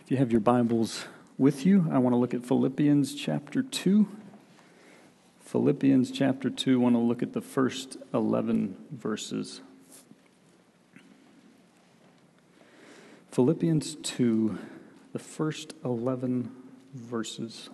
If you have your Bibles with you, I want to look at Philippians chapter 2. Philippians chapter 2, I want to look at the first 11 verses. Philippians 2, the first 11 verses.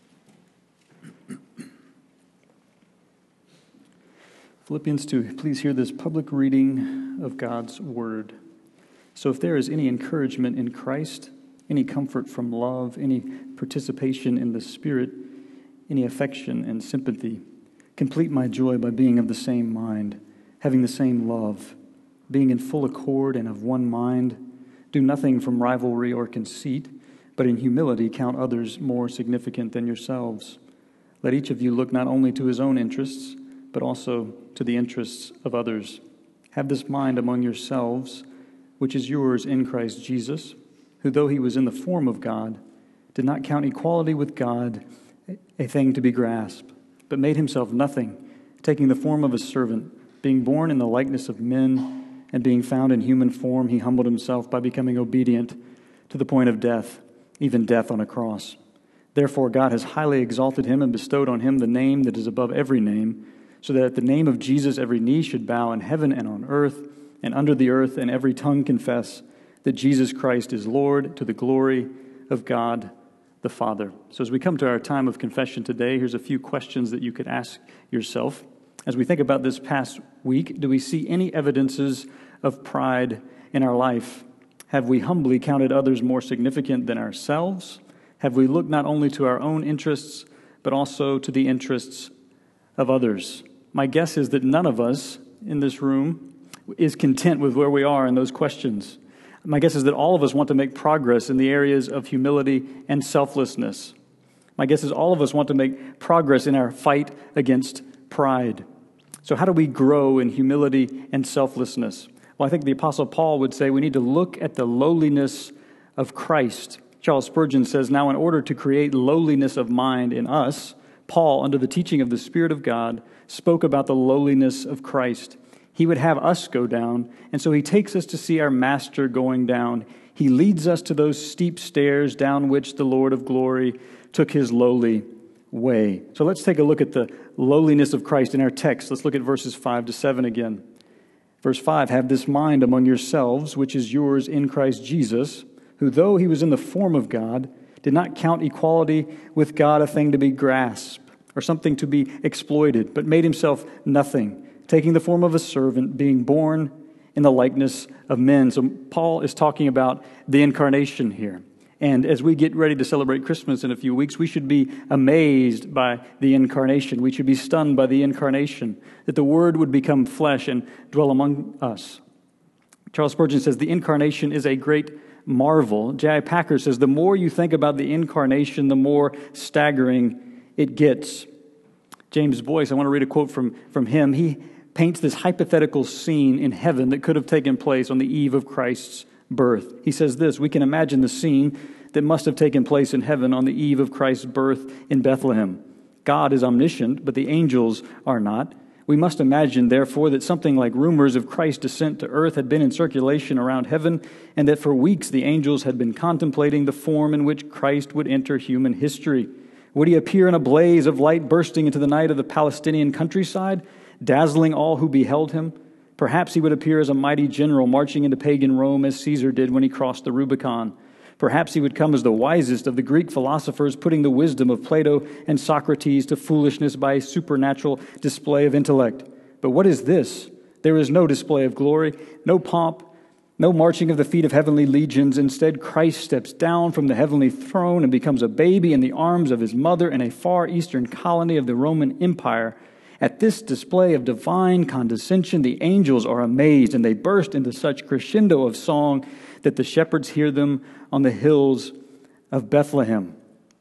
Philippians 2, please hear this public reading of God's word. So if there is any encouragement in Christ, any comfort from love, any participation in the Spirit, any affection and sympathy, complete my joy by being of the same mind, having the same love, being in full accord and of one mind. Do nothing from rivalry or conceit, but in humility count others more significant than yourselves. Let each of you look not only to his own interests, but also to the interests of others. Have this mind among yourselves, which is yours in Christ Jesus, who, though he was in the form of God, did not count equality with God a thing to be grasped, but made himself nothing, taking the form of a servant, being born in the likeness of men, and being found in human form, he humbled himself by becoming obedient to the point of death, even death on a cross. Therefore God has highly exalted him and bestowed on him the name that is above every name, so that at the name of Jesus every knee should bow in heaven and on earth and under the earth, and every tongue confess that Jesus Christ is Lord, to the glory of God the Father. So as we come to our time of confession today, here's a few questions that you could ask yourself. As we think about this past week, do we see any evidences of pride in our life? Have we humbly counted others more significant than ourselves? Have we looked not only to our own interests, but also to the interests of others? My guess is that none of us in this room is content with where we are in those questions. My guess is that all of us want to make progress in the areas of humility and selflessness. My guess is all of us want to make progress in our fight against pride. So how do we grow in humility and selflessness? Well, I think the Apostle Paul would say we need to look at the lowliness of Christ. Charles Spurgeon says, now in order to create lowliness of mind in us, Paul, under the teaching of the Spirit of God, spoke about the lowliness of Christ. He would have us go down, and so he takes us to see our Master going down. He leads us to those steep stairs down which the Lord of glory took his lowly way. So let's take a look at the lowliness of Christ in our text. Let's look at verses 5 to 7 again. Verse 5, have this mind among yourselves, which is yours in Christ Jesus, who though he was in the form of God, did not count equality with God a thing to be grasped or something to be exploited, but made himself nothing, taking the form of a servant, being born in the likeness of men. So Paul is talking about the incarnation here. And as we get ready to celebrate Christmas in a few weeks, we should be amazed by the incarnation. We should be stunned by the incarnation, that the Word would become flesh and dwell among us. Charles Spurgeon says the incarnation is a great marvel. J.I. Packer says the more you think about the incarnation, the more staggering it gets. James Boyce, I want to read a quote from him. He paints this hypothetical scene in heaven that could have taken place on the eve of Christ's birth. He says this, we can imagine the scene that must have taken place in heaven on the eve of Christ's birth in Bethlehem. God is omniscient, but the angels are not. We must imagine, therefore, that something like rumors of Christ's descent to earth had been in circulation around heaven, and that for weeks the angels had been contemplating the form in which Christ would enter human history. Would he appear in a blaze of light bursting into the night of the Palestinian countryside, dazzling all who beheld him? Perhaps he would appear as a mighty general marching into pagan Rome as Caesar did when he crossed the Rubicon. Perhaps he would come as the wisest of the Greek philosophers, putting the wisdom of Plato and Socrates to foolishness by a supernatural display of intellect. But what is this? There is no display of glory, no pomp, no marching of the feet of heavenly legions. Instead, Christ steps down from the heavenly throne and becomes a baby in the arms of his mother in a far eastern colony of the Roman Empire. At this display of divine condescension, the angels are amazed, and they burst into such crescendo of song that the shepherds hear them on the hills of Bethlehem.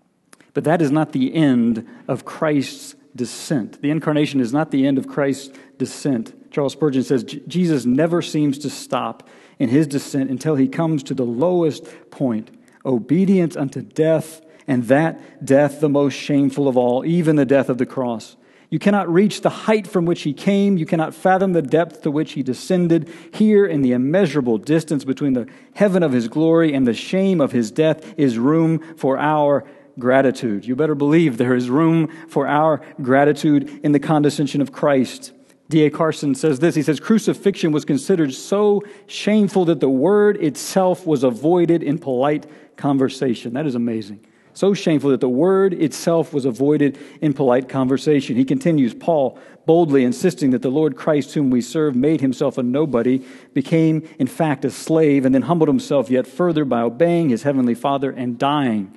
But that is not the end of Christ's descent. The incarnation is not the end of Christ's descent. Charles Spurgeon says, Jesus never seems to stop in his descent until he comes to the lowest point, obedience unto death, and that death the most shameful of all, even the death of the cross. You cannot reach the height from which he came. You cannot fathom the depth to which he descended. Here in the immeasurable distance between the heaven of his glory and the shame of his death is room for our gratitude. You better believe there is room for our gratitude in the condescension of Christ. D.A. Carson says this. He says, crucifixion was considered so shameful that the word itself was avoided in polite conversation. That is amazing. So shameful that the word itself was avoided in polite conversation. He continues, Paul, boldly insisting that the Lord Christ whom we serve made himself a nobody, became in fact a slave, and then humbled himself yet further by obeying his heavenly Father and dying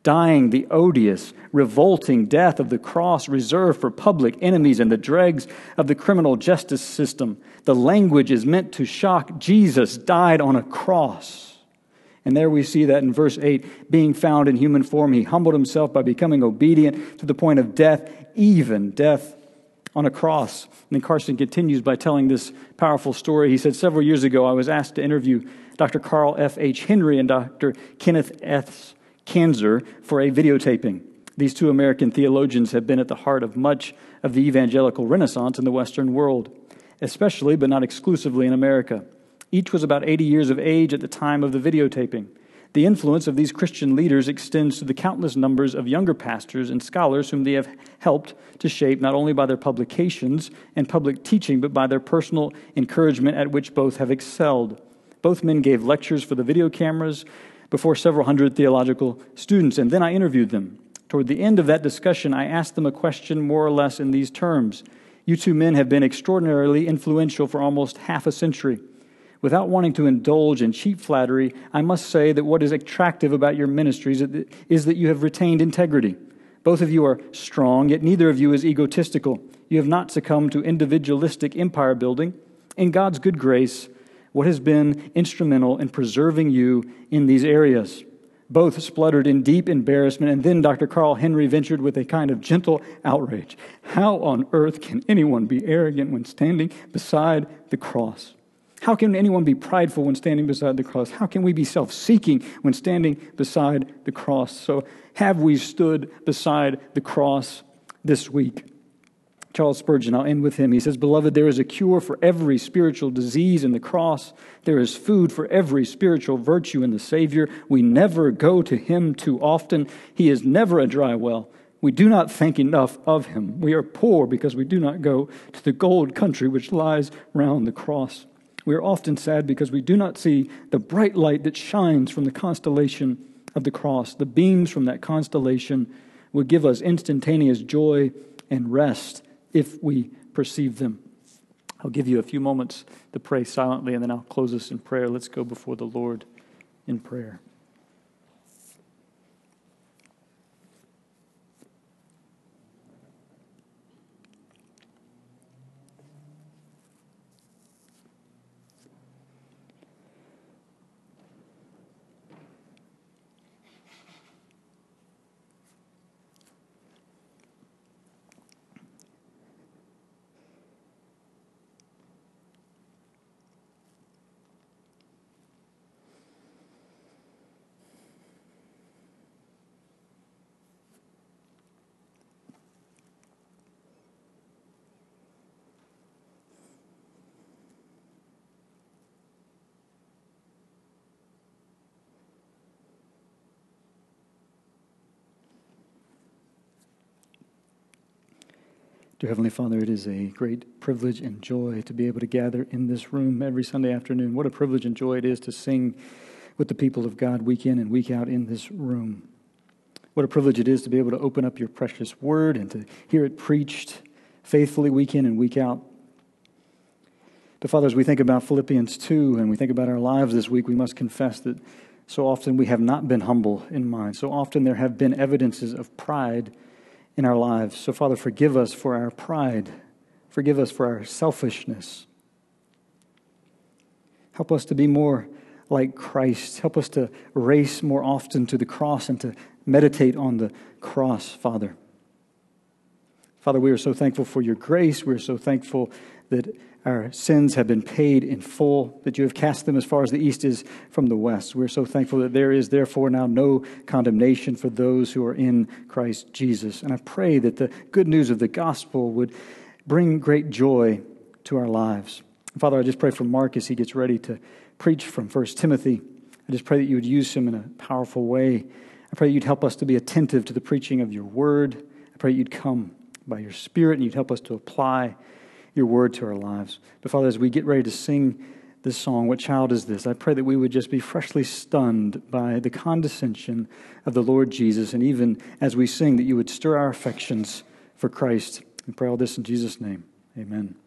the odious, revolting death of the cross reserved for public enemies and the dregs of the criminal justice system. The language is meant to shock. Jesus died on a cross. And there we see that in verse 8, being found in human form, he humbled himself by becoming obedient to the point of death, even death on a cross. And then Carson continues by telling this powerful story. He said, several years ago, I was asked to interview Dr. Carl F. H. Henry and Dr. Kenneth S. Kanzer for a videotaping. These two American theologians have been at the heart of much of the evangelical renaissance in the Western world, especially but not exclusively in America. Each was about 80 years of age at the time of the videotaping. The influence of these Christian leaders extends to the countless numbers of younger pastors and scholars whom they have helped to shape not only by their publications and public teaching, but by their personal encouragement at which both have excelled. Both men gave lectures for the video cameras before several hundred theological students, and then I interviewed them. Toward the end of that discussion, I asked them a question more or less in these terms. You two men have been extraordinarily influential for almost half a century. Without wanting to indulge in cheap flattery, I must say that what is attractive about your ministries is that you have retained integrity. Both of you are strong, yet neither of you is egotistical. You have not succumbed to individualistic empire building. In God's good grace, what has been instrumental in preserving you in these areas? Both spluttered in deep embarrassment, and then Dr. Carl Henry ventured with a kind of gentle outrage. How on earth can anyone be arrogant when standing beside the cross? How can anyone be prideful when standing beside the cross? How can we be self-seeking when standing beside the cross? So have we stood beside the cross this week? Charles Spurgeon, I'll end with him. He says, Beloved, there is a cure for every spiritual disease in the cross. There is food for every spiritual virtue in the Savior. We never go to him too often. He is never a dry well. We do not think enough of him. We are poor because we do not go to the gold country which lies round the cross. We are often sad because we do not see the bright light that shines from the constellation of the cross. The beams from that constellation would give us instantaneous joy and rest if we perceive them. I'll give you a few moments to pray silently, and then I'll close us in prayer. Let's go before the Lord in prayer. Dear Heavenly Father, it is a great privilege and joy to be able to gather in this room every Sunday afternoon. What a privilege and joy it is to sing with the people of God week in and week out in this room. What a privilege it is to be able to open up your precious word and to hear it preached faithfully week in and week out. But Father, as we think about Philippians 2 and we think about our lives this week, we must confess that so often we have not been humble in mind. So often there have been evidences of pride in our lives. So Father, forgive us for our pride. Forgive us for our selfishness. Help us to be more like Christ. Help us to race more often to the cross and to meditate on the cross, Father. Father, we are so thankful for your grace. We are so thankful that our sins have been paid in full, that you have cast them as far as the east is from the west. We're so thankful that there is therefore now no condemnation for those who are in Christ Jesus. And I pray that the good news of the gospel would bring great joy to our lives. Father, I just pray for Mark as he gets ready to preach from 1 Timothy. I just pray that you would use him in a powerful way. I pray that you'd help us to be attentive to the preaching of your word. I pray you'd come by your Spirit and you'd help us to apply your word to our lives. But Father, as we get ready to sing this song, What Child Is This?, I pray that we would just be freshly stunned by the condescension of the Lord Jesus. And even as we sing, that you would stir our affections for Christ. We pray all this in Jesus' name. Amen.